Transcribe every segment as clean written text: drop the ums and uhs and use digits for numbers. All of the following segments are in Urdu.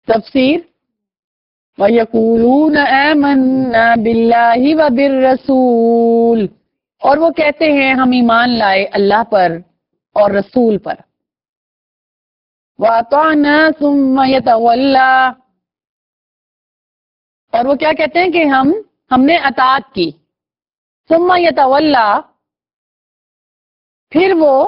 تفسیر وَيَقُولُونَ آمَنَّا بِاللَّهِ وَبِالرَّسُولِ، اور وہ کہتے ہیں ہم ایمان لائے اللہ پر اور رسول پر. وَأَطَعْنَا ثُمَّ يَتَوَلَّى، اور وہ کیا کہتے ہیں کہ ہم نے اطاعت کی. ثُمَّ يَتَوَلَّى، پھر وہ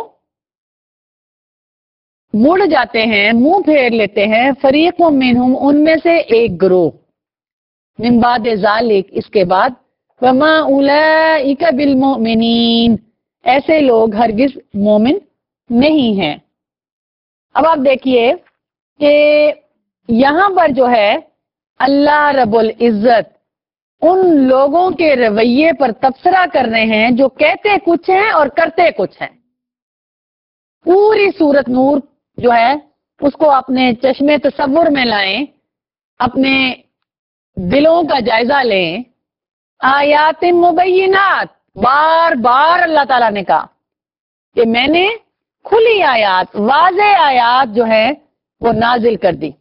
مڑ جاتے ہیں، منہ پھیر لیتے ہیں. فریق منہم، ان میں سے ایک گروہ. من بعد ذالک، اس کے بعد. وما اولئک بالمؤمنین، ایسے لوگ ہرگز مومن نہیں ہیں. اب آپ دیکھیے کہ یہاں پر جو ہے اللہ رب العزت ان لوگوں کے رویے پر تبصرہ کر رہے ہیں جو کہتے کچھ ہیں اور کرتے کچھ ہیں. پوری سورۃ نور جو ہے اس کو اپنے چشمے تصور میں لائیں، اپنے دلوں کا جائزہ لیں. آیات مبینات، بار بار اللہ تعالیٰ نے کہا کہ میں نے کھلی آیات، واضح آیات جو ہے وہ نازل کر دی.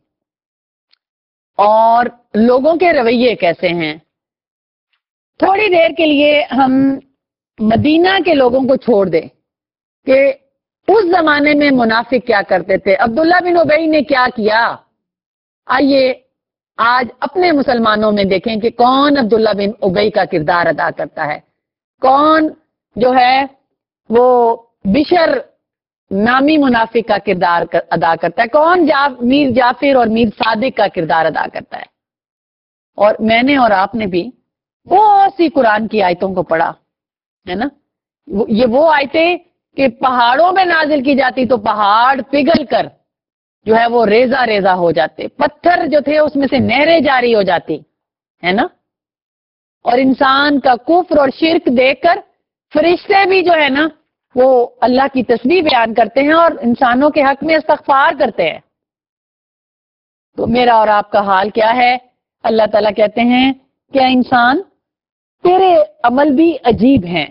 اور لوگوں کے رویے کیسے ہیں. تھوڑی دیر کے لیے ہم مدینہ کے لوگوں کو چھوڑ دیں کہ اس زمانے میں منافق کیا کرتے تھے، عبداللہ بن ابی نے کیا کیا. آئیے آج اپنے مسلمانوں میں دیکھیں کہ کون عبداللہ بن ابی کا کردار ادا کرتا ہے، کون جو ہے وہ بشر نامی منافق کا کردار ادا کرتا ہے، کون میر جعفر اور میر صادق کا کردار ادا کرتا ہے. اور میں نے اور آپ نے بھی بہت سی قرآن کی آیتوں کو پڑھا ہے نا. یہ وہ آیتیں کہ پہاڑوں میں نازل کی جاتی تو پہاڑ پگھل کر جو ہے وہ ریزہ ریزہ ہو جاتے، پتھر جو تھے اس میں سے نہریں جاری ہو جاتی ہے نا. اور انسان کا کفر اور شرک دیکھ کر فرشتے بھی جو ہے نا وہ اللہ کی تسبیح بیان کرتے ہیں اور انسانوں کے حق میں استغفار کرتے ہیں. تو میرا اور آپ کا حال کیا ہے؟ اللہ تعالیٰ کہتے ہیں کیا انسان تیرے عمل بھی عجیب ہیں،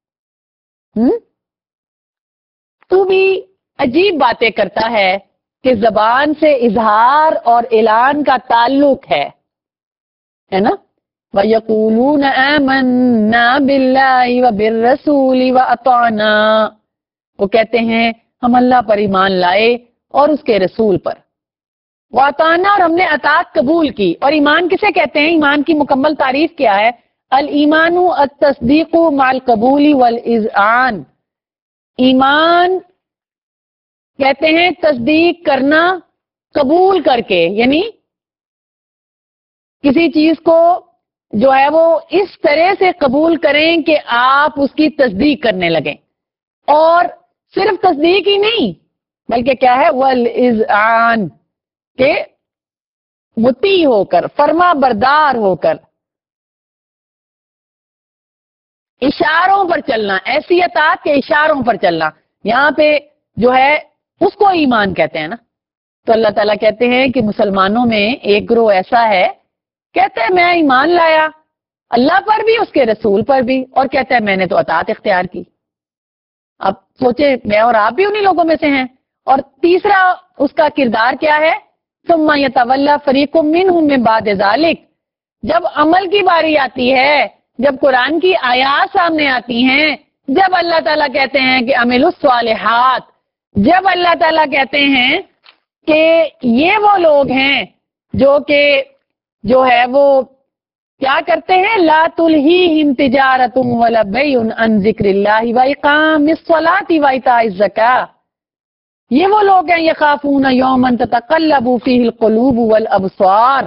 تو بھی عجیب باتیں کرتا ہے کہ زبان سے اظہار اور اعلان کا تعلق ہے نا. وَيَقُولُونَ آمَنَّا بِاللَّهِ وَبِالرَّسُولِ وَأَطَعْنَا، وہ کہتے ہیں ہم اللہ پر ایمان لائے اور اس کے رسول پر. وَأَطَعْنَا، اور ہم نے اطاعت قبول کی. اور ایمان کسے کہتے ہیں؟ ایمان کی مکمل تعریف کیا ہے؟ الایمان التصدیق مع القبول والاذعان. ایمان کہتے ہیں تصدیق کرنا قبول کر کے، یعنی کسی چیز کو جو ہے وہ اس طرح سے قبول کریں کہ آپ اس کی تصدیق کرنے لگیں. اور صرف تصدیق ہی نہیں بلکہ کیا ہے، والاذعان، کہ مطیع ہو کر، فرما بردار ہو کر، اشاروں پر چلنا، ایسی اطاعت کے اشاروں پر چلنا. یہاں پہ جو ہے اس کو ایمان کہتے ہیں نا. تو اللہ تعالیٰ کہتے ہیں کہ مسلمانوں میں ایک گروہ ایسا ہے، کہتے ہیں میں ایمان لایا اللہ پر بھی اس کے رسول پر بھی، اور کہتا ہے میں نے تو اطاعت اختیار کی. اب سوچے میں اور آپ بھی انہی لوگوں میں سے ہیں. اور تیسرا اس کا کردار کیا ہے؟ ثم يتولى فريق منهم من بعد ذلك، جب عمل کی باری آتی ہے، جب قرآن کی آیات سامنے آتی ہیں، جب اللہ تعالیٰ کہتے ہیں کہ عملوا الصالحات، جب اللہ تعالیٰ کہتے ہیں کہ یہ وہ لوگ ہیں جو کہ جو ہے وہ کیا کرتے ہیں، لا تلہیہم تجارۃ ولا بیع عن ذکر اللہ واقام الصلاۃ وایتاء الزکاۃ، یہ وہ لوگ ہیں یخافون یوما تتقلب فیہ القلوب والابصار.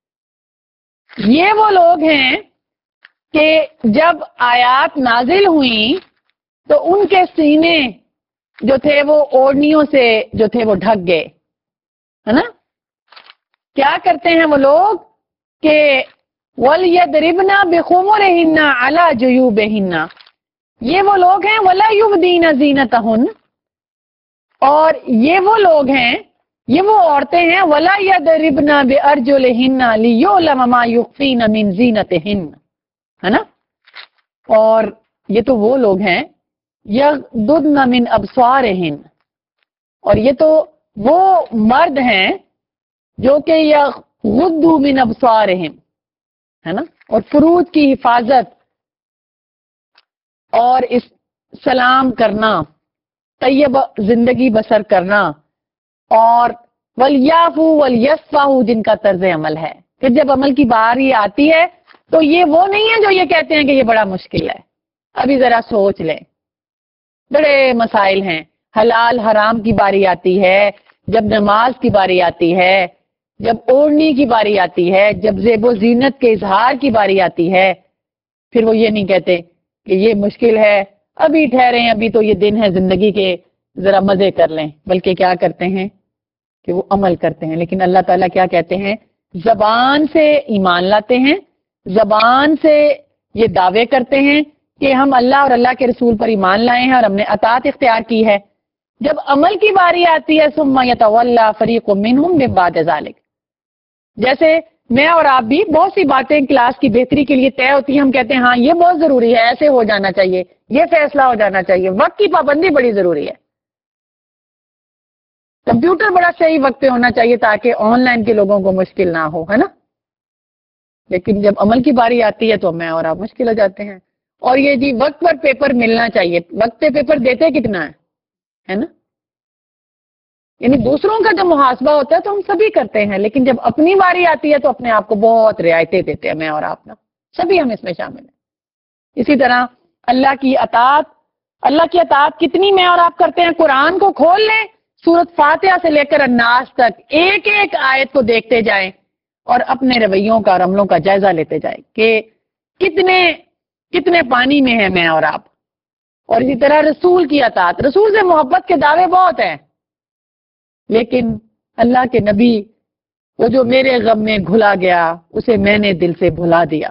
یہ وہ لوگ ہیں کہ جب آیات نازل ہوئیں تو ان کے سینے جو تھے وہ اوڑھنیوں سے جو تھے وہ ڈھک گئے ہے نا. کیا کرتے ہیں وہ لوگ کہ وَلْيَضْرِبْنَ بِخُمُرِهِنَّ عَلَى جُيُوبِهِنَّ، یہ وہ لوگ ہیں وَلَا يُبْدِينَ زِينَتَهُنَّ، اور یہ وہ لوگ ہیں، یہ وہ عورتیں ہیں وَلَا يَضْرِبْنَ بِأَرْجُلِهِنَّ لِيُعْلَمَ مَا يُخْفِينَ مِنْ زِينَتِهِنَّ، ہے نا. اور یہ تو وہ لوگ ہیں يَغْضُضْنَ مِنْ أَبْصَارِهِنَّ، اور یہ تو وہ مرد ہیں جو کہ یغضوا من ابصارہم، ہے نا، اور فروج کی حفاظت اور اس سلام کرنا، طیب زندگی بسر کرنا، اور وَلْيَعْفُوا وَلْيَصْفَحُوا جن کا طرز عمل ہے. پھر جب عمل کی باری آتی ہے تو یہ وہ نہیں ہے جو یہ کہتے ہیں کہ یہ بڑا مشکل ہے. ابھی ذرا سوچ لیں، بڑے مسائل ہیں. حلال حرام کی باری آتی ہے، جب نماز کی باری آتی ہے، جب اوڑھنی کی باری آتی ہے، جب زیب و زینت کے اظہار کی باری آتی ہے، پھر وہ یہ نہیں کہتے کہ یہ مشکل ہے، ابھی ٹھہریں، ابھی تو یہ دن ہے زندگی کے، ذرا مزے کر لیں. بلکہ کیا کرتے ہیں کہ وہ عمل کرتے ہیں. لیکن اللہ تعالیٰ کیا کہتے ہیں؟ زبان سے ایمان لاتے ہیں، زبان سے یہ دعوے کرتے ہیں کہ ہم اللہ اور اللہ کے رسول پر ایمان لائے ہیں اور ہم نے اطاعت اختیار کی ہے. جب عمل کی باری آتی ہے ثم یتولی فریق منہم من بعد ذلک، جیسے میں اور آپ بھی بہت سی باتیں کلاس کی بہتری کے لیے طے ہوتی ہیں، ہم کہتے ہیں ہاں یہ بہت ضروری ہے، ایسے ہو جانا چاہیے، یہ فیصلہ ہو جانا چاہیے، وقت کی پابندی بڑی ضروری ہے، کمپیوٹر بڑا صحیح وقت پہ ہونا چاہیے تاکہ آن لائن کے لوگوں کو مشکل نہ ہو، ہے نا. لیکن جب عمل کی باری آتی ہے تو میں اور آپ مشکل ہو جاتے ہیں. اور یہ جی وقت پر پیپر ملنا چاہیے، وقت پہ پیپر دیتے کتنا ہے نا. یعنی دوسروں کا جب محاسبہ ہوتا ہے تو ہم سبھی کرتے ہیں، لیکن جب اپنی باری آتی ہے تو اپنے آپ کو بہت رعایتیں دیتے ہیں میں اور آپ نا، سبھی ہم اس میں شامل ہیں. اسی طرح اللہ کی اطاعت کتنی میں اور آپ کرتے ہیں؟ قرآن کو کھول لیں، سورۃ فاتحہ سے لے کر الناس تک ایک ایک آیت کو دیکھتے جائیں اور اپنے رویوں کا اور عملوں کا جائزہ لیتے جائیں کہ کتنے پانی میں ہیں میں اور آپ. اور اسی طرح رسول کی اطاعت، رسول سے محبت کے دعوے بہت ہیں، لیکن اللہ کے نبی وہ جو میرے غم میں گھلا گیا اسے میں نے دل سے بھلا دیا.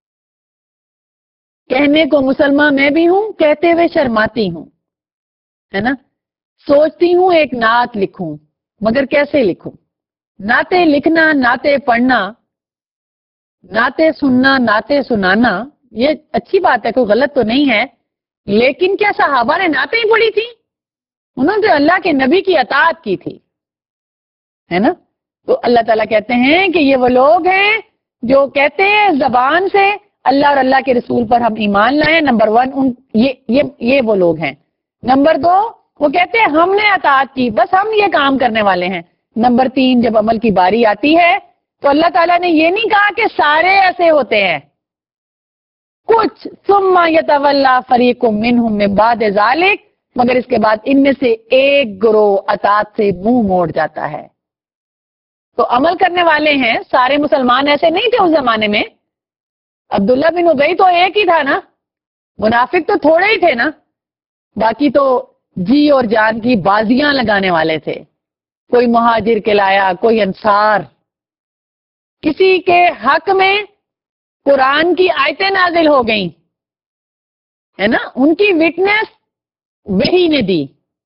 کہنے کو مسلمان میں بھی ہوں، کہتے ہوئے شرماتی ہوں، ہے نا. سوچتی ہوں ایک نعت لکھوں مگر کیسے لکھوں. نعتیں لکھنا، نعتیں پڑھنا، نعتیں سننا، نعتیں سنانا یہ اچھی بات ہے، کوئی غلط تو نہیں ہے. لیکن کیا صحابہ نے نعتیں ہی پڑھی تھی؟ انہوں نے اللہ کے نبی کی اطاعت کی تھی، ہے نا. تو اللہ تعالیٰ کہتے ہیں کہ یہ وہ لوگ ہیں جو کہتے ہیں زبان سے اللہ اور اللہ کے رسول پر ہم ایمان لائیں. نمبر 1 یہ وہ لوگ ہیں. نمبر 2 وہ کہتے ہیں ہم نے اطاعت کی، بس ہم یہ کام کرنے والے ہیں. نمبر 3 جب عمل کی باری آتی ہے تو اللہ تعالیٰ نے یہ نہیں کہا کہ سارے ایسے ہوتے ہیں، کچھ ثم یتولی فریق منہم من بعد ذلک، مگر اس کے بعد ان میں سے ایک گروہ اطاعت سے منہ موڑ جاتا ہے. تو عمل کرنے والے ہیں، سارے مسلمان ایسے نہیں تھے اس زمانے میں. عبداللہ بن ابی تو ایک ہی تھا نا، منافق تو تھوڑے ہی تھے نا، باقی تو جی اور جان کی بازیاں لگانے والے تھے. کوئی مہاجر کہلایا، کوئی انصار. کسی کے حق میں قرآن کی آیتیں نازل ہو گئیں، ہے نا، ان کی وٹنس وہی نے دی.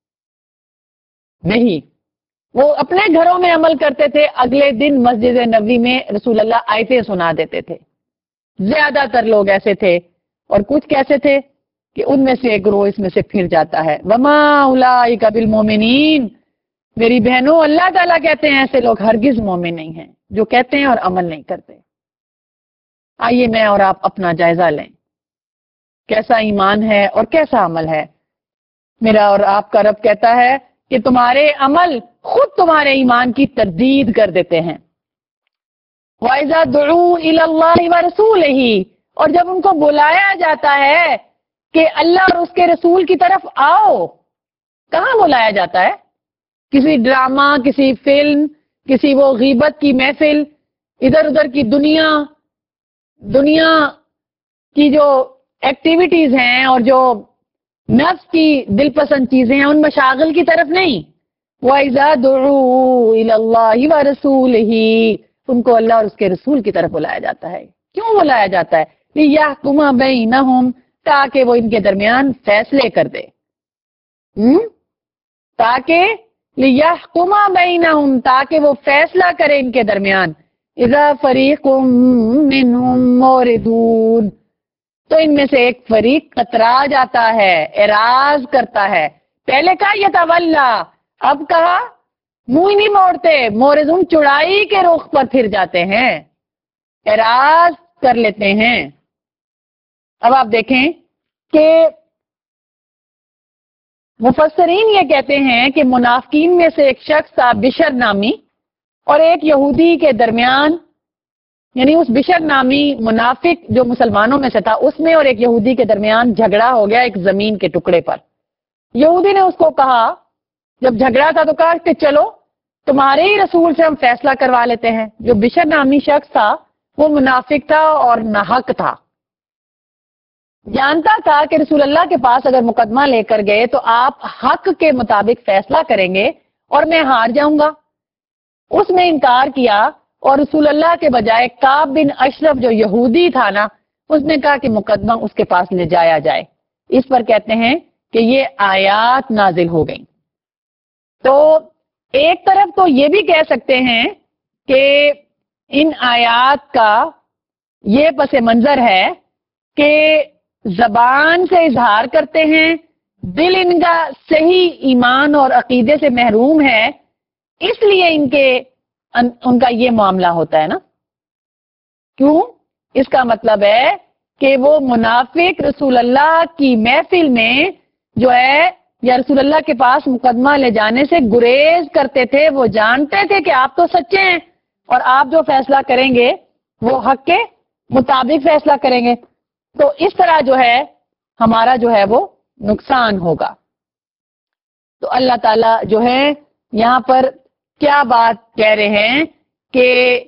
وہی وہ اپنے گھروں میں عمل کرتے تھے، اگلے دن مسجد نبوی میں رسول اللہ آیتیں سنا دیتے تھے. زیادہ تر لوگ ایسے تھے، اور کچھ کیسے تھے کہ ان میں سے ایک گروہ اس میں سے پھر جاتا ہے. وما اولئک بالمؤمنین، میری بہنوں اللہ تعالیٰ کہتے ہیں ایسے لوگ ہرگز مومن نہیں ہیں جو کہتے ہیں اور عمل نہیں کرتے. آئیے میں اور آپ اپنا جائزہ لیں، کیسا ایمان ہے اور کیسا عمل ہے. میرا اور آپ کا رب کہتا ہے کہ تمہارے عمل خود تمہارے ایمان کی تردید کر دیتے ہیں. وَإِذَا دُعُوا إِلَى اللَّهِ وَرَسُولِهِ، اور جب ان کو بلایا جاتا ہے کہ اللہ اور اس کے رسول کی طرف آؤ، کہاں بلایا جاتا ہے؟ کسی ڈرامہ، کسی فلم، کسی وہ غیبت کی محفل، ادھر ادھر کی دنیا کی جو ایکٹیویٹیز ہیں اور جو نفس کی دل پسند چیزیں ہیں ان مشاغل کی طرف نہیں. وَإِذَا دُعُوا إِلَى اللَّهِ وَرَسُولِهِ، ان کو اللہ اور اس کے رسول کی طرف بلایا جاتا ہے. کیوں بلایا جاتا ہے؟ لِيَحْكُمَ بَيْنَهُمْ، تاکہ وہ ان کے درمیان فیصلے کر دے. تاکہ لِيَحْكُمَ بَيْنَهُمْ، تاکہ وہ فیصلہ کرے ان کے درمیان. اِذَا فَرِيقٌ مِّنْهُمْ مُعْرِضُونَ، تو ان میں سے ایک فریق کترا جاتا ہے، اعراض کرتا ہے. پہلے کہا یتولی، اب کہا منہ ہی نہیں موڑتے، مورزون چڑائی کے رخ پر پھر جاتے ہیں، اعراض کر لیتے ہیں۔ اب آپ دیکھیں کہ مفسرین یہ کہتے ہیں کہ منافقین میں سے ایک شخص تھا بشر نامی، اور ایک یہودی کے درمیان، یعنی اس بشر نامی منافق جو مسلمانوں میں سے تھا اس میں اور ایک یہودی کے درمیان جھگڑا ہو گیا ایک زمین کے ٹکڑے پر۔ یہودی نے اس کو کہا، جب جھگڑا تھا تو کہا کہ چلو تمہارے ہی رسول سے ہم فیصلہ کروا لیتے ہیں۔ جو بشر نامی شخص تھا وہ منافق تھا اور ناحق تھا، جانتا تھا کہ رسول اللہ کے پاس اگر مقدمہ لے کر گئے تو آپ حق کے مطابق فیصلہ کریں گے اور میں ہار جاؤں گا۔ اس نے انکار کیا اور رسول اللہ کے بجائے کعب بن اشرف جو یہودی تھا نا، اس نے کہا کہ مقدمہ اس کے پاس لے جایا جائے۔ اس پر کہتے ہیں کہ یہ آیات نازل ہو گئیں۔ تو ایک طرف تو یہ بھی کہہ سکتے ہیں کہ ان آیات کا یہ پس منظر ہے کہ زبان سے اظہار کرتے ہیں، دل ان کا صحیح ایمان اور عقیدے سے محروم ہے، اس لیے ان کا یہ معاملہ ہوتا ہے نا۔ کیوں؟ اس کا مطلب ہے کہ وہ منافق رسول اللہ کی محفل میں جو ہے یا رسول اللہ کے پاس مقدمہ لے جانے سے گریز کرتے تھے۔ وہ جانتے تھے کہ آپ تو سچے ہیں اور آپ جو فیصلہ کریں گے وہ حق کے مطابق فیصلہ کریں گے، تو اس طرح جو ہے ہمارا جو ہے وہ نقصان ہوگا۔ تو اللہ تعالیٰ جو ہے یہاں پر کیا بات کہہ رہے ہیں کہ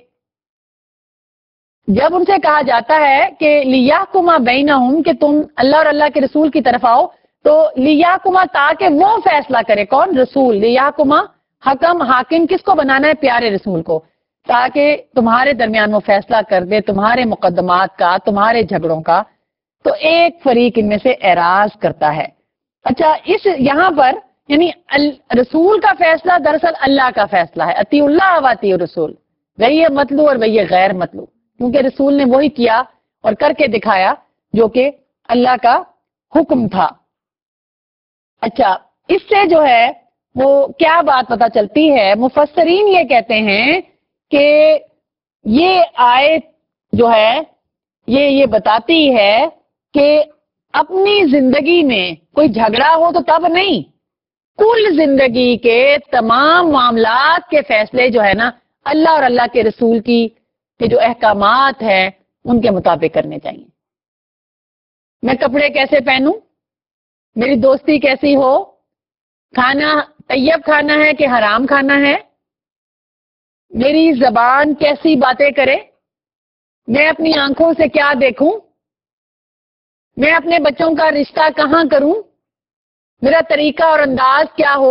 جب ان سے کہا جاتا ہے کہ لیحکم بینہم، کہ تم اللہ اور اللہ کے رسول کی طرف آؤ، تو لیحکم تاکہ وہ فیصلہ کرے، کون؟ رسول۔ لیحکم حکم، حاکم کس کو بنانا ہے؟ پیارے رسول کو، تاکہ تمہارے درمیان وہ فیصلہ کر دے تمہارے مقدمات کا، تمہارے جھگڑوں کا۔ تو ایک فریق ان میں سے اعراض کرتا ہے۔ اچھا، اس یہاں پر یعنی رسول کا فیصلہ دراصل اللہ کا فیصلہ ہے، اطیع اللہ و اطیع الرسول، وہی ہے مطلوب اور وہی ہے غیر مطلوب، کیونکہ رسول نے وہی کیا اور کر کے دکھایا جو کہ اللہ کا حکم تھا۔ اچھا، اس سے جو ہے وہ کیا بات پتہ چلتی ہے؟ مفسرین یہ کہتے ہیں کہ یہ آیت جو ہے یہ بتاتی ہے کہ اپنی زندگی میں کوئی جھگڑا ہو تو تب نہیں، کل زندگی کے تمام معاملات کے فیصلے جو ہے نا اللہ اور اللہ کے رسول کی کے جو احکامات ہیں ان کے مطابق کرنے چاہیے۔ میں کپڑے کیسے پہنوں، میری دوستی کیسی ہو، کھانا طیب کھانا ہے کہ حرام کھانا ہے، میری زبان کیسی باتیں کرے، میں اپنی آنکھوں سے کیا دیکھوں، میں اپنے بچوں کا رشتہ کہاں کروں، میرا طریقہ اور انداز کیا ہو،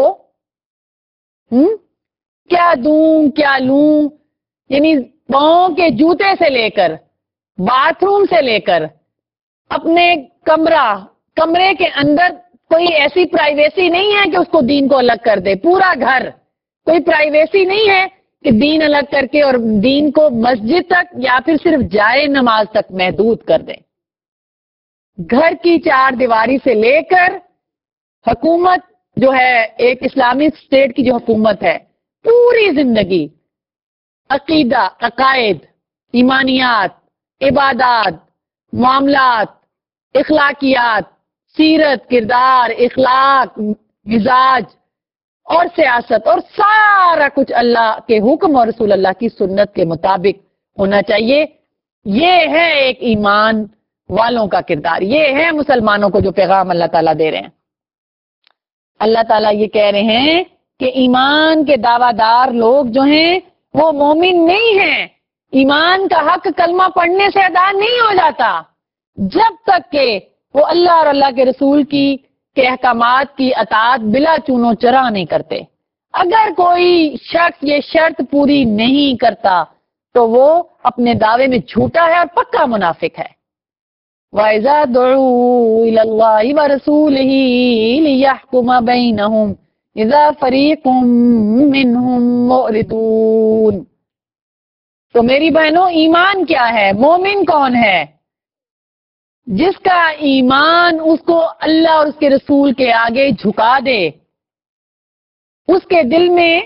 کیا دوں کیا لوں، یعنی پاؤں کے جوتے سے لے کر باتھ روم سے لے کر اپنے کمرے کے اندر کوئی ایسی پرائیویسی نہیں ہے کہ اس کو دین کو الگ کر دے۔ پورا گھر کوئی پرائیویسی نہیں ہے کہ دین الگ کر کے اور دین کو مسجد تک یا پھر صرف جائے نماز تک محدود کر دے۔ گھر کی چار دیواری سے لے کر حکومت جو ہے ایک اسلامک اسٹیٹ کی جو حکومت ہے، پوری زندگی عقیدہ، عقائد، ایمانیات، عبادات، معاملات، اخلاقیات، سیرت، کردار، اخلاق، مزاج اور سیاست اور سارا کچھ اللہ کے حکم اور رسول اللہ کی سنت کے مطابق ہونا چاہیے۔ یہ ہے ایک ایمان والوں کا کردار، یہ ہے مسلمانوں کو جو پیغام اللہ تعالیٰ دے رہے ہیں۔ اللہ تعالیٰ یہ کہہ رہے ہیں کہ ایمان کے دعویٰ دار لوگ جو ہیں وہ مومن نہیں ہیں۔ ایمان کا حق کلمہ پڑھنے سے ادا نہیں ہو جاتا جب تک کہ وہ اللہ اور اللہ کے رسول کے احکامات کی اطاعت بلا چون و چرا نہیں کرتے۔ اگر کوئی شخص یہ شرط پوری نہیں کرتا تو وہ اپنے دعوے میں جھوٹا ہے اور پکا منافق ہے۔ وَإِذَا دُعُوا إِلَى اللَّهِ وَرَسُولِهِ لِيَحْكُمَ بَيْنَهُمْ إِذَا فَرِيقٌ مِّنْهُمْ مُعْرِضُونَ۔ تو میری بہنوں، ایمان کیا ہے؟ مومن کون ہے؟ جس کا ایمان اس کو اللہ اور اس کے رسول کے آگے جھکا دے، اس کے دل میں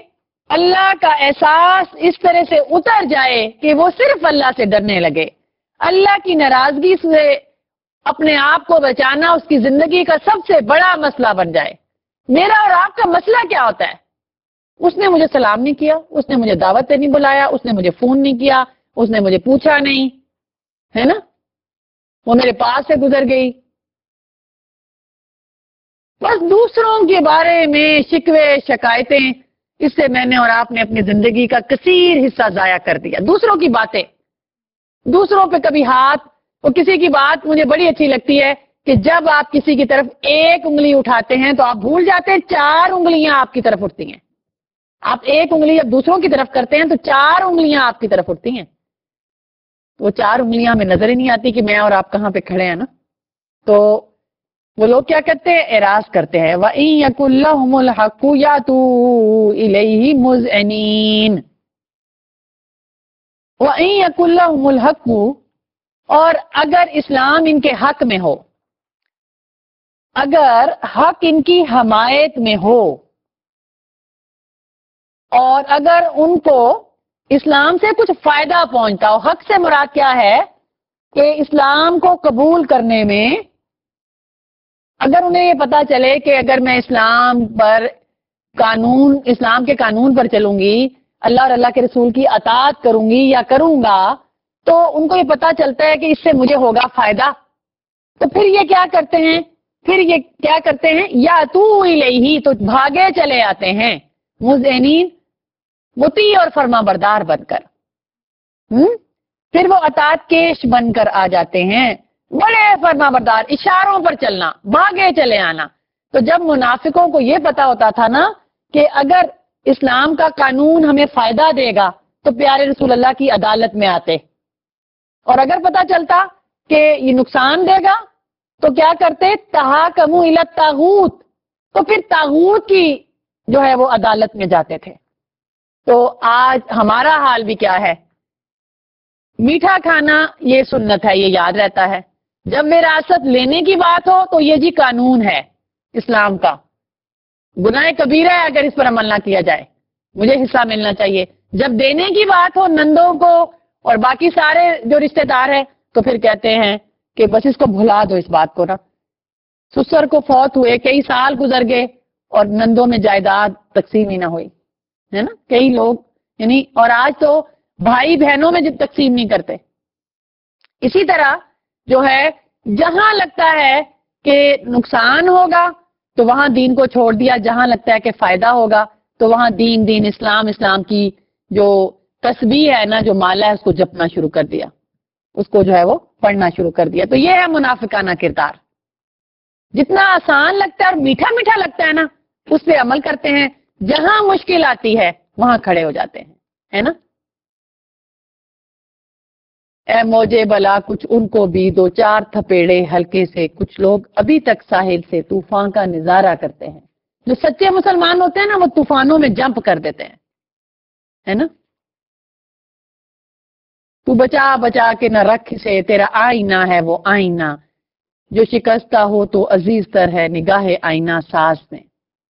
اللہ کا احساس اس طرح سے اتر جائے کہ وہ صرف اللہ سے ڈرنے لگے. اللہ کی ناراضگی سے اپنے آپ کو بچانا اس کی زندگی کا سب سے بڑا مسئلہ بن جائے. میرا اور آپ کا مسئلہ کیا ہوتا ہے؟ اس نے مجھے سلام نہیں کیا, اس نے مجھے دعوت پہ نہیں بلایا, اس نے مجھے فون نہیں کیا, اس نے مجھے پوچھا نہیں, ہے نا, وہ میرے پاس سے گزر گئی. بس دوسروں کے بارے میں شکوے شکایتیں, اس سے میں نے اور آپ نے اپنی زندگی کا کثیر حصہ ضائع کر دیا. دوسروں کی باتیں, دوسروں پہ کبھی ہاتھ. اور کسی کی بات مجھے بڑی اچھی لگتی ہے کہ جب آپ کسی کی طرف ایک انگلی اٹھاتے ہیں تو آپ بھول جاتے ہیں 4 انگلیاں آپ کی طرف اٹھتی ہیں. آپ ایک انگلی اب دوسروں کی طرف کرتے ہیں تو 4 انگلیاں آپ کی طرف اٹھتی ہیں. وہ 4 انگلیاں ہمیں نظر ہی نہیں آتی کہ میں اور آپ کہاں پہ کھڑے ہیں نا. تو وہ لوگ کیا کرتے ہیں؟ اعراض کرتے ہیں. وَإِن يَكُن لَّهُمُ الْحَقُّ يَأْتُوا إِلَيْهِ مُذْعِنِينَ. وَإِن يَكُن لَّهُمُ الْحَقُّ, اور اگر اسلام ان کے حق میں ہو, اگر حق ان کی حمایت میں ہو, اور اگر ان کو اسلام سے کچھ فائدہ پہنچتا ہو. حق سے مراد کیا ہے کہ اسلام کو قبول کرنے میں اگر انہیں یہ پتا چلے کہ اگر میں اسلام کے قانون پر چلوں گی, اللہ اور اللہ کے رسول کی اطاعت کروں گی یا کروں گا, تو ان کو یہ پتا چلتا ہے کہ اس سے مجھے ہوگا فائدہ. تو پھر یہ کیا کرتے ہیں یا تو الیہ, تو بھاگے چلے آتے ہیں مذعنین, مطیع اور فرما بردار بن کر. پھر وہ اطاعت کیش بن کر آ جاتے ہیں, بڑے فرما بردار, اشاروں پر چلنا, بھاگے چلے آنا. تو جب منافقوں کو یہ پتا ہوتا تھا نا کہ اگر اسلام کا قانون ہمیں فائدہ دے گا تو پیارے رسول اللہ کی عدالت میں آتے, اور اگر پتا چلتا کہ یہ نقصان دے گا تو کیا کرتے؟ تحاکموا الی الطاغوت, تو پھر طاغوت کی جو ہے وہ عدالت میں جاتے تھے. تو آج ہمارا حال بھی کیا ہے؟ میٹھا کھانا یہ سنت ہے, یہ یاد رہتا ہے. جب وراثت لینے کی بات ہو تو یہ جی قانون ہے اسلام کا, گناہ کبیرہ ہے اگر اس پر عمل نہ کیا جائے, مجھے حصہ ملنا چاہیے. جب دینے کی بات ہو نندوں کو اور باقی سارے جو رشتہ دار ہیں تو پھر کہتے ہیں کہ بس اس کو بھلا دو, اس بات کو نا. سسر کو فوت ہوئے, کئی سال گزر گئے اور نندوں میں جائیداد تقسیم ہی نہ ہوئی, ہے نا. کئی لوگ یعنی, اور آج تو بھائی بہنوں میں جب تقسیم نہیں کرتے. اسی طرح جو ہے جہاں لگتا ہے کہ نقصان ہوگا تو وہاں دین کو چھوڑ دیا, جہاں لگتا ہے کہ فائدہ ہوگا تو وہاں دین اسلام کی جو تسبیح ہے نا, جو مالا ہے, اس کو جپنا شروع کر دیا, اس کو جو ہے وہ پڑھنا شروع کر دیا. تو یہ ہے منافقانہ کردار. جتنا آسان لگتا ہے اور میٹھا میٹھا لگتا ہے نا, اس پہ عمل کرتے ہیں, جہاں مشکل آتی ہے وہاں کھڑے ہو جاتے ہیں, ہے نا. اے موجے بلا کچھ ان کو بھی 2-4 تھپیڑے ہلکے سے, کچھ لوگ ابھی تک ساحل سے طوفان کا نظارہ کرتے ہیں. جو سچے مسلمان ہوتے ہیں نا, وہ طوفانوں میں جمپ کر دیتے ہیں, ہے نا. تو بچا بچا کے نہ رکھ سے, تیرا آئینہ ہے وہ آئینہ, جو شکستہ ہو تو عزیز تر ہے نگاہ آئینہ ساز میں.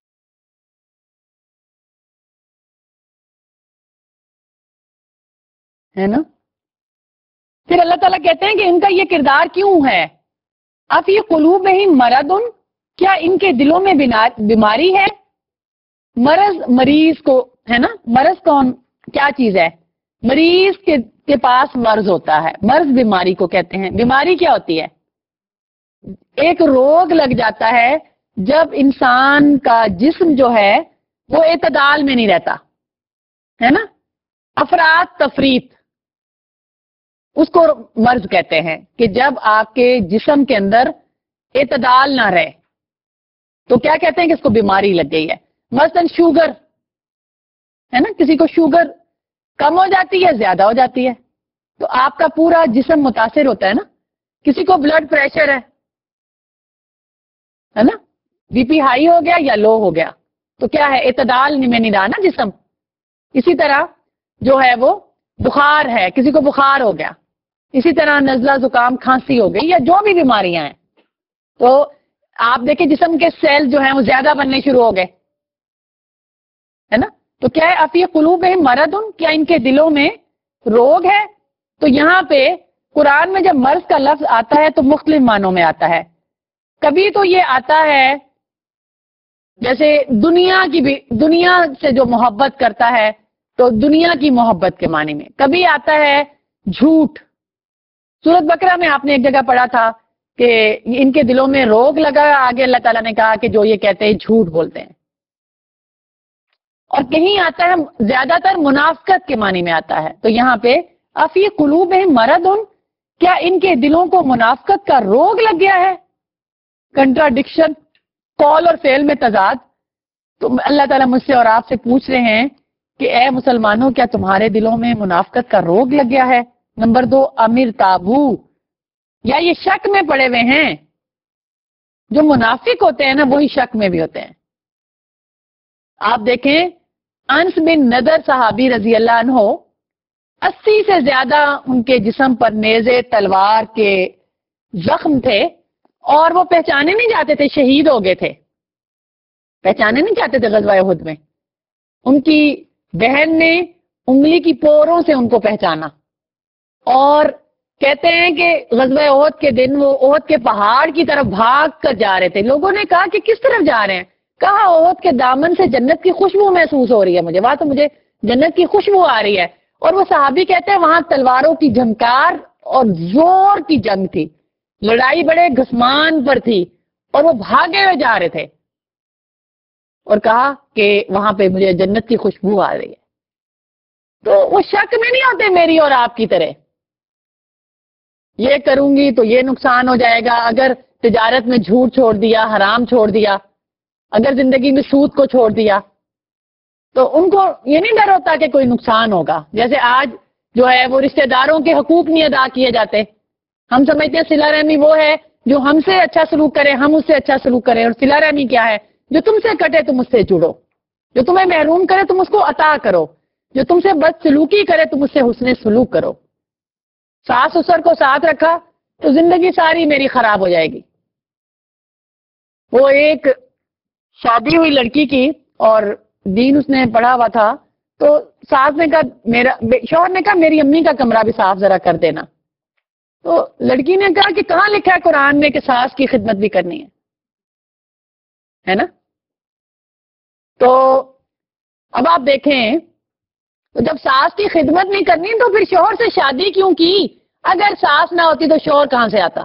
ہے نا. پھر اللہ تعالیٰ کہتے ہیں کہ ان کا یہ کردار کیوں ہے؟ افی قلوبہم مرض, کیا ان کے دلوں میں بیماری ہے؟ مرض مریض کو, ہے نا. مرض کون کیا چیز ہے؟ مریض کے پاس مرض ہوتا ہے. مرض بیماری کو کہتے ہیں. بیماری کیا ہوتی ہے؟ ایک روگ لگ جاتا ہے جب انسان کا جسم جو ہے وہ اعتدال میں نہیں رہتا, ہے نا. افراط تفریط اس کو مرض کہتے ہیں, کہ جب آپ کے جسم کے اندر اعتدال نہ رہے تو کیا کہتے ہیں کہ اس کو بیماری لگ گئی ہے. مثلا شوگر, ہے نا. کسی کو شوگر کم ہو جاتی ہے, زیادہ ہو جاتی ہے, تو آپ کا پورا جسم متاثر ہوتا ہے نا. کسی کو بلڈ پریشر ہے نا, بی پی ہائی ہو گیا یا لو ہو گیا, تو کیا ہے, اعتدال میں نہیں رہا نا جسم. اسی طرح جو ہے وہ بخار ہے, کسی کو بخار ہو گیا, اسی طرح نزلہ زکام کھانسی ہو گئی یا جو بھی بیماریاں ہیں, تو آپ دیکھیں جسم کے سیل جو ہیں وہ زیادہ بننے شروع ہو گئے, ہے نا. تو کیا ہے افی قلوبہم مرض، کیا ان کے دلوں میں روگ ہے؟ تو یہاں پہ قرآن میں جب مرض کا لفظ آتا ہے تو مختلف معنوں میں آتا ہے. کبھی تو یہ آتا ہے جیسے دنیا سے جو محبت کرتا ہے تو دنیا کی محبت کے معنی میں. کبھی آتا ہے جھوٹ. سورۃ بقرہ میں آپ نے ایک جگہ پڑھا تھا کہ ان کے دلوں میں روگ لگا، آگے اللہ تعالیٰ نے کہا کہ جو یہ کہتے ہیں جھوٹ بولتے ہیں. اور کہیں آتا ہے زیادہ تر منافقت کے معنی میں آتا ہے. تو یہاں پہ افی قلوبہم مرض، کیا ان کے دلوں کو منافقت کا روگ لگ گیا ہے؟ کنٹراڈکشن، قول اور فعل میں تضاد. تو اللہ تعالیٰ مجھ سے اور آپ سے پوچھ رہے ہیں کہ اے مسلمانوں، کیا تمہارے دلوں میں منافقت کا روگ لگ گیا ہے؟ نمبر 2، امیر تابو، یا یہ شک میں پڑے ہوئے ہیں؟ جو منافق ہوتے ہیں نا وہی شک میں بھی ہوتے ہیں. آپ دیکھیں انس بن نضر صحابی رضی اللہ عنہ 80 سے زیادہ ان کے جسم پر نیزے تلوار کے زخم تھے اور وہ پہچانے نہیں جاتے تھے، شہید ہو گئے تھے، پہچانے نہیں جاتے تھے غزوہ احد میں. ان کی بہن نے انگلی کی پوروں سے ان کو پہچانا اور کہتے ہیں کہ غزوہ احد کے دن وہ احد کے پہاڑ کی طرف بھاگ کر جا رہے تھے. لوگوں نے کہا کہ کس طرف جا رہے ہیں؟ کہا احد کے دامن سے جنت کی خوشبو محسوس ہو رہی ہے مجھے، وہاں تو مجھے جنت کی خوشبو آ رہی ہے. اور وہ صحابی کہتے ہیں وہاں تلواروں کی جھنکار اور زور کی جنگ تھی، لڑائی بڑے گھسمان پر تھی اور وہ بھاگے ہوئے جا رہے تھے اور کہا کہ وہاں پہ مجھے جنت کی خوشبو آ رہی ہے. تو وہ شک میں نہیں ہوتے میری اور آپ کی طرح، یہ کروں گی تو یہ نقصان ہو جائے گا، اگر تجارت میں جھوٹ چھوڑ دیا، حرام چھوڑ دیا، اگر زندگی میں سود کو چھوڑ دیا، تو ان کو یہ نہیں ڈر ہوتا کہ کوئی نقصان ہوگا. جیسے آج جو ہے وہ رشتہ داروں کے حقوق نہیں ادا کیے جاتے. ہم سمجھتے ہیں صلہ رحمی وہ ہے جو ہم سے اچھا سلوک کرے، ہم اس سے اچھا سلوک کریں. اور صلہ رحمی کیا ہے؟ جو تم سے کٹے تم اس سے جڑو، جو تمہیں محروم کرے تم اس کو عطا کرو، جو تم سے بد سلوکی کرے تم اس سے حسن سلوک کرو. ساس سسر کو ساتھ رکھا تو زندگی ساری میری خراب ہو جائے گی. وہ ایک شادی ہوئی لڑکی کی اور دین اس نے پڑھا ہوا تھا، تو ساس نے کہا شوہر نے کہا میری امی کا کمرہ بھی صاف ذرا کر دینا. تو لڑکی نے کہا کہ کہاں لکھا ہے قرآن میں کہ ساس کی خدمت بھی کرنی ہے نا؟ تو اب آپ دیکھیں تو جب ساس کی خدمت نہیں کرنی تو پھر شوہر سے شادی کیوں کی؟ اگر ساس نہ ہوتی تو شوہر کہاں سے آتا؟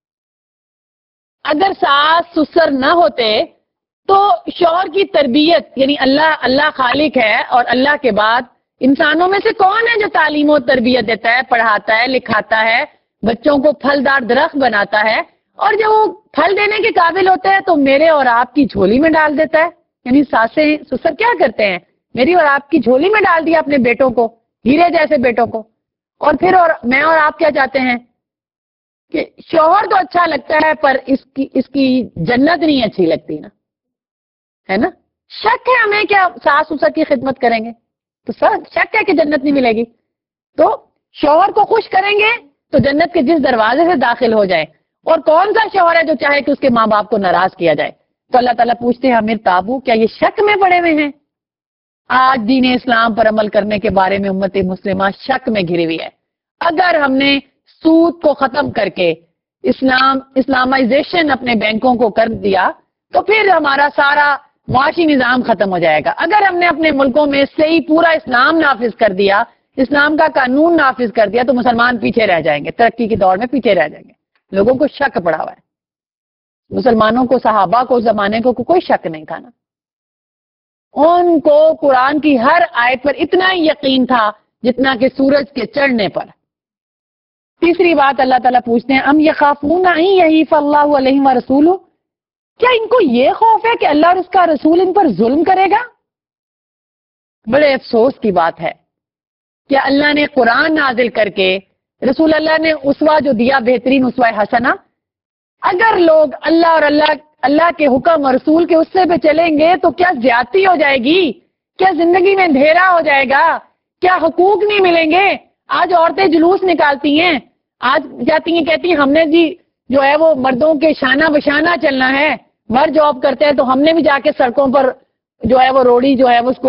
اگر ساس سسر نہ ہوتے تو شوہر کی تربیت، یعنی اللہ خالق ہے اور اللہ کے بعد انسانوں میں سے کون ہے جو تعلیم و تربیت دیتا ہے، پڑھاتا ہے، لکھاتا ہے، بچوں کو پھلدار درخت بناتا ہے، اور جب وہ پھل دینے کے قابل ہوتا ہے تو میرے اور آپ کی جھولی میں ڈال دیتا ہے. یعنی ساسیں سسر کیا کرتے ہیں؟ میری اور آپ کی جھولی میں ڈال دیا اپنے بیٹوں کو، ہیرے جیسے بیٹوں کو. اور پھر میں اور آپ کیا چاہتے ہیں کہ شوہر تو اچھا لگتا ہے پر اس کی جنت نہیں اچھی لگتی نا، ہے نا؟ شک ہے ہمیں کیا ساس سسر کی خدمت کریں گے تو شک ہے کہ جنت نہیں ملے گی. تو شوہر کو خوش کریں گے تو جنت کے جس دروازے سے داخل ہو جائے. اور کون سا شوہر ہے جو چاہے کہ اس کے ماں باپ کو ناراض کیا جائے؟ تو اللہ تعالیٰ پوچھتے ہیں امیر تابو، کیا یہ شک میں پڑے ہوئے ہیں؟ آج دین اسلام پر عمل کرنے کے بارے میں امت مسلمہ شک میں گھری ہوئی ہے. اگر ہم نے سود کو ختم کر کے اسلامائزیشن اپنے بینکوں کو کر دیا تو پھر ہمارا سارا معاشی نظام ختم ہو جائے گا. اگر ہم نے اپنے ملکوں میں صحیح پورا اسلام نافذ کر دیا، اسلام کا قانون نافذ کر دیا تو مسلمان پیچھے رہ جائیں گے، ترقی کی دوڑ میں پیچھے رہ جائیں گے. لوگوں کو شک پڑا ہوا ہے. مسلمانوں کو، صحابہ کو، زمانے کو کوئی شک نہیں تھا نا. ان کو قرآن کی ہر آیت پر اتنا ہی یقین تھا جتنا کہ سورج کے چڑھنے پر. تیسری بات اللہ تعالیٰ پوچھتے ہیں ام یخافون ان یحیف اللہ علیہم ورسولہ، کیا ان کو یہ خوف ہے کہ اللہ اور اس کا رسول ان پر ظلم کرے گا؟ بڑے افسوس کی بات ہے کہ اللہ نے قرآن نازل کر کے، رسول اللہ نے اسوہ جو دیا، بہترین اسوہ حسنہ، اگر لوگ اللہ اور اللہ کے حکم اور رسول کے اسے پہ چلیں گے تو کیا زیادتی ہو جائے گی؟ کیا زندگی میں اندھیرا ہو جائے گا؟ کیا حقوق نہیں ملیں گے؟ آج عورتیں جلوس نکالتی ہیں، آج جاتی ہیں کہتی ہیں ہم نے جی جو ہے وہ مردوں کے شانہ بشانہ چلنا ہے، مرد جاب کرتے ہیں تو ہم نے بھی جا کے سڑکوں پر جو ہے وہ روڑی جو ہے اس کو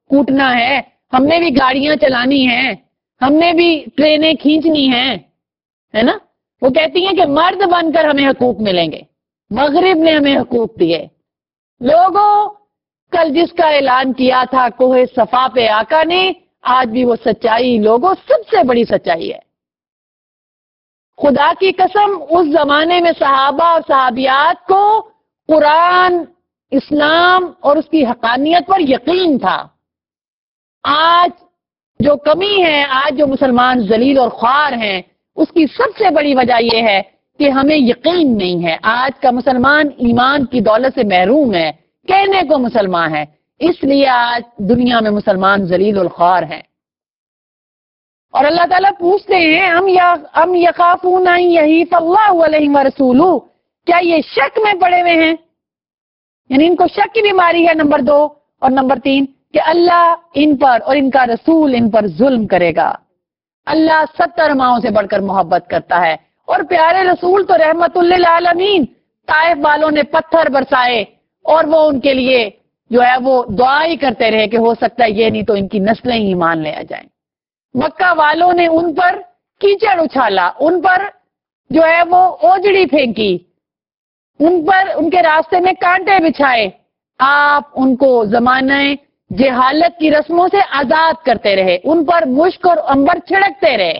کوٹنا ہے، ہم نے بھی گاڑیاں چلانی ہیں، ہم نے بھی ٹرینیں کھینچنی ہیں، ہے نا؟ وہ کہتی ہیں کہ مرد بن کر ہمیں حقوق ملیں گے، مغرب نے ہمیں حقوق دیے۔ لوگوں، کل جس کا اعلان کیا تھا کوہ صفا پہ آقا نے، آج بھی وہ سچائی لوگوں سب سے بڑی سچائی ہے۔ خدا کی قسم اس زمانے میں صحابہ اور صحابیات کو قرآن، اسلام اور اس کی حقانیت پر یقین تھا۔ آج جو کمی ہے، آج جو مسلمان ذلیل اور خوار ہیں، اس کی سب سے بڑی وجہ یہ ہے کہ ہمیں یقین نہیں ہے۔ آج کا مسلمان ایمان کی دولت سے محروم ہے، کہنے کو مسلمان ہے، اس لیے آج دنیا میں مسلمان ذلیل الخوار ہیں۔ اور اللہ تعالیٰ پوچھتے ہیں ہم یخافون ان یحیف اللہ علیہم ورسولہ، کیا یہ شک میں پڑے ہوئے ہیں؟ یعنی ان کو شک کی بیماری ہے، نمبر 2، اور نمبر 3 کہ اللہ ان پر اور ان کا رسول ان پر ظلم کرے گا۔ اللہ 70 ماؤں سے بڑھ کر محبت کرتا ہے، اور پیارے رسول تو رحمت للعالمین، طائف والوں نے پتھر برسائے اور وہ ان کے لیے جو ہے وہ دعا ہی کرتے رہے کہ ہو سکتا ہے یہ نہیں تو ان کی نسلیں ہی ایمان لے آ جائیں۔ مکہ والوں نے ان پر کیچڑ اچھالا، ان پر جو ہے وہ اوجڑی پھینکی، ان پر ان کے راستے میں کانٹے بچھائے، آپ ان کو زمانہ جہالت کی رسموں سے آزاد کرتے رہے، ان پر مشک اور عنبر چھڑکتے رہے،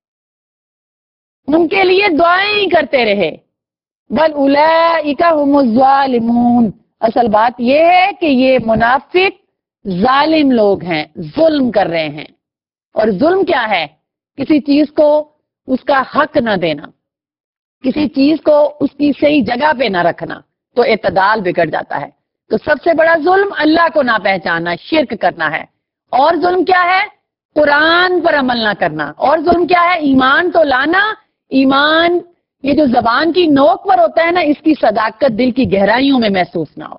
ان کے لیے دعائیں ہی کرتے رہے۔ بل اولئک هم الظالمون، اصل بات یہ ہے کہ یہ منافق ظالم لوگ ہیں، ظلم کر رہے ہیں۔ اور ظلم کیا ہے؟ کسی چیز کو اس کا حق نہ دینا، کسی چیز کو اس کی صحیح جگہ پہ نہ رکھنا، تو اعتدال بگڑ جاتا ہے۔ تو سب سے بڑا ظلم اللہ کو نہ پہچاننا، شرک کرنا ہے۔ اور ظلم کیا ہے؟ قرآن پر عمل نہ کرنا۔ اور ظلم کیا ہے؟ ایمان تو لانا، ایمان یہ جو زبان کی نوک پر ہوتا ہے نا، اس کی صداقت دل کی گہرائیوں میں محسوس نہ ہو۔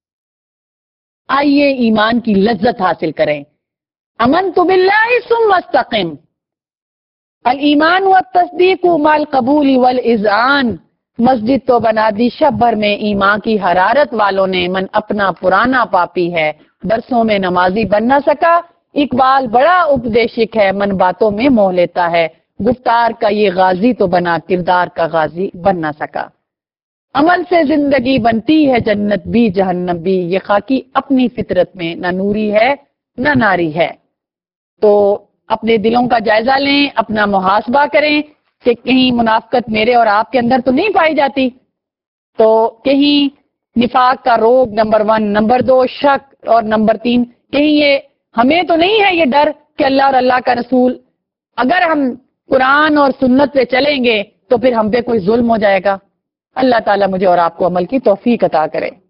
آئیے ایمان کی لذت حاصل کریں۔ آمنت باللہ ثم استقم، الایمان والتصدیق مع القبول والاذعان۔ مسجد تو بنا دی شب بھر میں ایمان کی حرارت والوں نے، من اپنا پرانا پاپی ہے، برسوں میں نمازی بن نہ سکا۔ اقبال بڑا اپدیشک ہے، من باتوں میں موہ لیتا ہے، گفتار کا یہ غازی تو بنا، کردار کا غازی بن نہ سکا۔ عمل سے زندگی بنتی ہے جنت بھی جہنم بھی، یہ خاکی اپنی فطرت میں نہ نوری ہے نہ ناری ہے۔ تو اپنے دلوں کا جائزہ لیں، اپنا محاسبہ کریں کہ کہیں منافقت میرے اور آپ کے اندر تو نہیں پائی جاتی، تو کہیں نفاق کا روگ نمبر 1، نمبر 2 شک، اور نمبر 3 کہیں یہ ہمیں تو نہیں ہے یہ ڈر کہ اللہ اور اللہ کا رسول، اگر ہم قرآن اور سنت پہ چلیں گے تو پھر ہم پہ کوئی ظلم ہو جائے گا۔ اللہ تعالیٰ مجھے اور آپ کو عمل کی توفیق عطا کرے۔